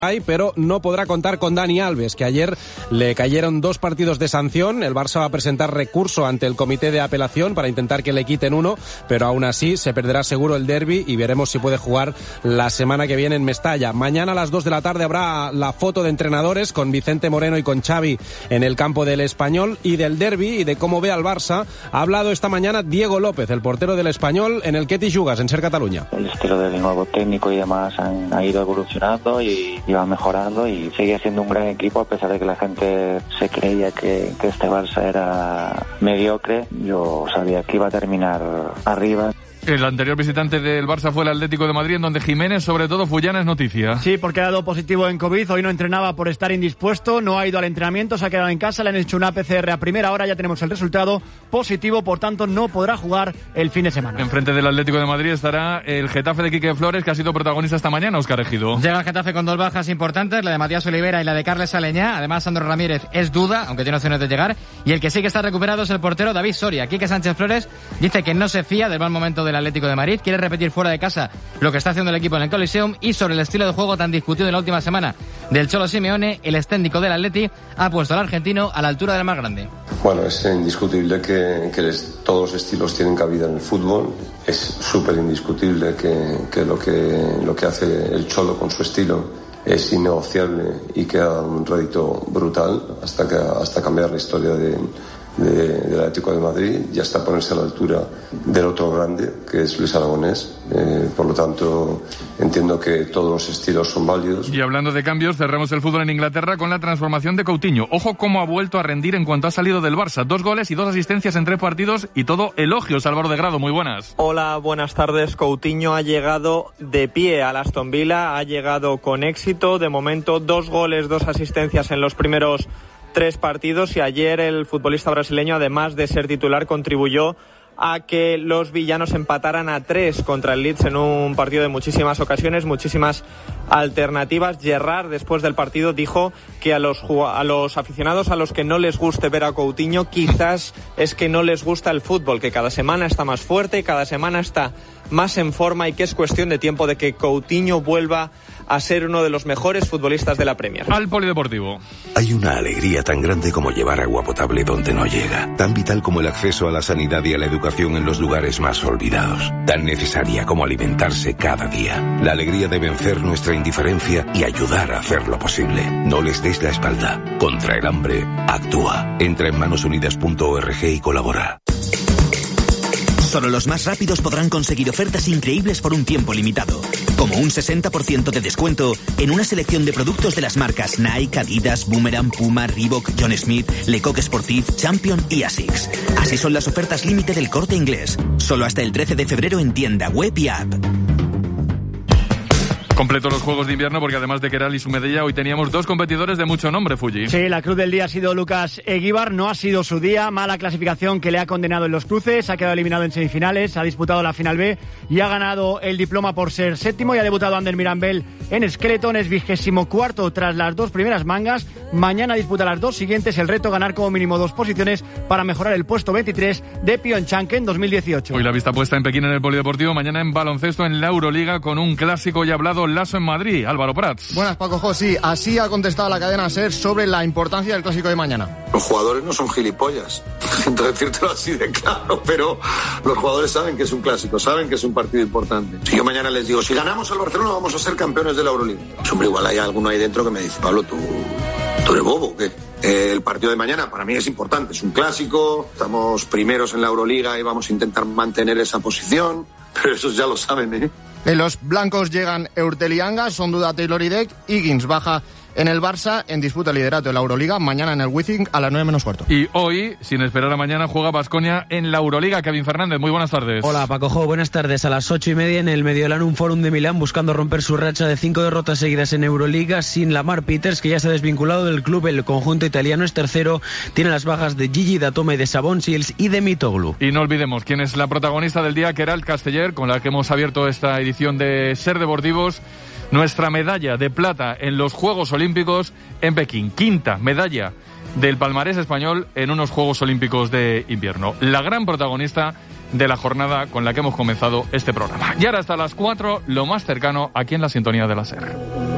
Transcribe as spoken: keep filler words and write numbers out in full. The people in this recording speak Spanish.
pero no podrá contar con Dani Alves, que ayer le cayeron dos partidos de sanción. El Barça va a presentar recurso ante el comité de apelación para intentar que le quiten uno, pero aún así se perderá seguro el derbi y veremos si puede jugar la semana que viene en Mestalla. Mañana a las dos de la tarde habrá la foto de entrenadores con Vicente Moreno y con Xavi en el campo del Español, y del derbi y de cómo ve al Barça ha hablado esta mañana Diego López, el portero del Español, en el Ketty Jugas, en Ser Cataluña. El estilo del nuevo técnico y demás han, ha ido evolucionando y y va mejorando y sigue siendo un gran equipo, a pesar de que la gente se creía que, que este Barça era mediocre. Yo sabía que iba a terminar arriba. El anterior visitante del Barça fue el Atlético de Madrid, en donde Jiménez, sobre todo, Fullana, es noticia. Sí, porque ha dado positivo en COVID, hoy no entrenaba por estar indispuesto, no ha ido al entrenamiento, se ha quedado en casa, le han hecho una P C R a primera hora, ya tenemos el resultado positivo, por tanto no podrá jugar el fin de semana. Enfrente del Atlético de Madrid estará el Getafe de Quique Flores, que ha sido protagonista esta mañana, Óscar Ejido. Llega el Getafe con dos bajas importantes, la de Matías Olivera y la de Carles Aleñá. Además, Sandro Ramírez es duda, aunque tiene opciones de llegar, y el que sí que está recuperado es el portero David Soria. Quique Sánchez Flores dice que no se fía del mal momento del Atlético de Madrid, quiere repetir fuera de casa lo que está haciendo el equipo en el Coliseum. Y sobre el estilo de juego tan discutido en la última semana del Cholo Simeone, el ex técnico del Atleti ha puesto al argentino a la altura del más grande. Bueno, es indiscutible que, que les, todos los estilos tienen cabida en el fútbol. Es súper indiscutible que, que, lo que lo que hace el Cholo con su estilo es innegociable y que da un rédito brutal hasta, que, hasta cambiar la historia de De, del Atlético de Madrid y hasta ponerse a la altura del otro grande, que es Luis Aragonés. Eh, por lo tanto, entiendo que todos los estilos son válidos. Y hablando de cambios, cerramos el fútbol en Inglaterra con la transformación de Coutinho. Ojo cómo ha vuelto a rendir en cuanto ha salido del Barça. Dos goles y dos asistencias en tres partidos y todo elogios. Álvaro de Grado, muy buenas. Hola, buenas tardes. Coutinho ha llegado de pie al Aston Villa, ha llegado con éxito. De momento, dos goles, dos asistencias en los primeros tres partidos, y ayer el futbolista brasileño, además de ser titular, contribuyó a que los villanos empataran a tres contra el Leeds en un partido de muchísimas ocasiones, muchísimas alternativas. Gerrard, después del partido, dijo que a los, a los aficionados a los que no les guste ver a Coutinho, quizás es que no les gusta el fútbol, que cada semana está más fuerte, cada semana está más en forma y que es cuestión de tiempo de que Coutinho vuelva a ser uno de los mejores futbolistas de la Premier. Al Polideportivo. Hay una alegría tan grande como llevar agua potable donde no llega, tan vital como el acceso a la sanidad y a la educación en los lugares más olvidados, tan necesaria como alimentarse cada día. La alegría de vencer nuestra indiferencia y ayudar a hacerlo posible. No les des la espalda. Contra el hambre, actúa. Entra en manos unidas punto org y colabora. Solo los más rápidos podrán conseguir ofertas increíbles por un tiempo limitado, como un sesenta por ciento de descuento en una selección de productos de las marcas Nike, Adidas, Boomerang, Puma, Reebok, John Smith, Lecoq Sportif, Champion y Asics. Así son las ofertas límite del Corte Inglés, solo hasta el trece de febrero en tienda, web y app. Completo los Juegos de Invierno, porque además de Queralt y su medalla, hoy teníamos dos competidores de mucho nombre, Fulli. Sí, la cruz del día ha sido Lucas Eguíbar, no ha sido su día, mala clasificación que le ha condenado en los cruces, ha quedado eliminado en semifinales, ha disputado la final B y ha ganado el diploma por ser séptimo, y ha debutado Ander Mirambel en Skeleton, es vigésimo cuarto tras las dos primeras mangas. Mañana disputa las dos siguientes, el reto ganar como mínimo dos posiciones para mejorar el puesto veintitrés de Pyeongchang en dos mil dieciocho. Hoy la vista puesta en Pekín en el Polideportivo, mañana en baloncesto en la Euroliga con un clásico ya hablado, Lasso en Madrid. Álvaro Prats. Buenas, Paco Jo. Sí, así ha contestado la cadena SER sobre la importancia del clásico de mañana. Los jugadores no son gilipollas, siento decírtelo así de claro, pero los jugadores saben que es un clásico, saben que es un partido importante. Si yo mañana les digo, si ganamos al Barcelona vamos a ser campeones de la Euroliga, pues hombre, igual hay alguno ahí dentro que me dice, Pablo, ¿tú, tú eres bobo o qué? Eh, el partido de mañana para mí es importante, es un clásico, estamos primeros en la Euroliga y vamos a intentar mantener esa posición, pero esos ya lo saben, ¿eh? En los blancos llegan Eurtel y Angas, son duda Taylor y Deck, Higgins baja en el Barça en disputa el liderato de la Euroliga, mañana en el Wizzing a las nueve menos cuarto. Y hoy, sin esperar a mañana, juega Baskonia en la Euroliga. Kevin Fernández, muy buenas tardes. Hola, Paco Jo, buenas tardes. A las ocho y media en el Mediolanum Forum de Milán, buscando romper su racha de cinco derrotas seguidas en Euroliga, sin Lamar Peters, que ya se ha desvinculado del club. El conjunto italiano es tercero, tiene las bajas de Gigi Datome, de Sabonis y de Mitoglu. Y no olvidemos quién es la protagonista del día, Queralt Casteller, con la que hemos abierto esta edición de Ser Deportivos. Nuestra medalla de plata en los Juegos Olímpicos en Pekín. Quinta medalla del palmarés español en unos Juegos Olímpicos de invierno. La gran protagonista de la jornada con la que hemos comenzado este programa. Y ahora hasta las cuatro, lo más cercano aquí en la sintonía de la SER.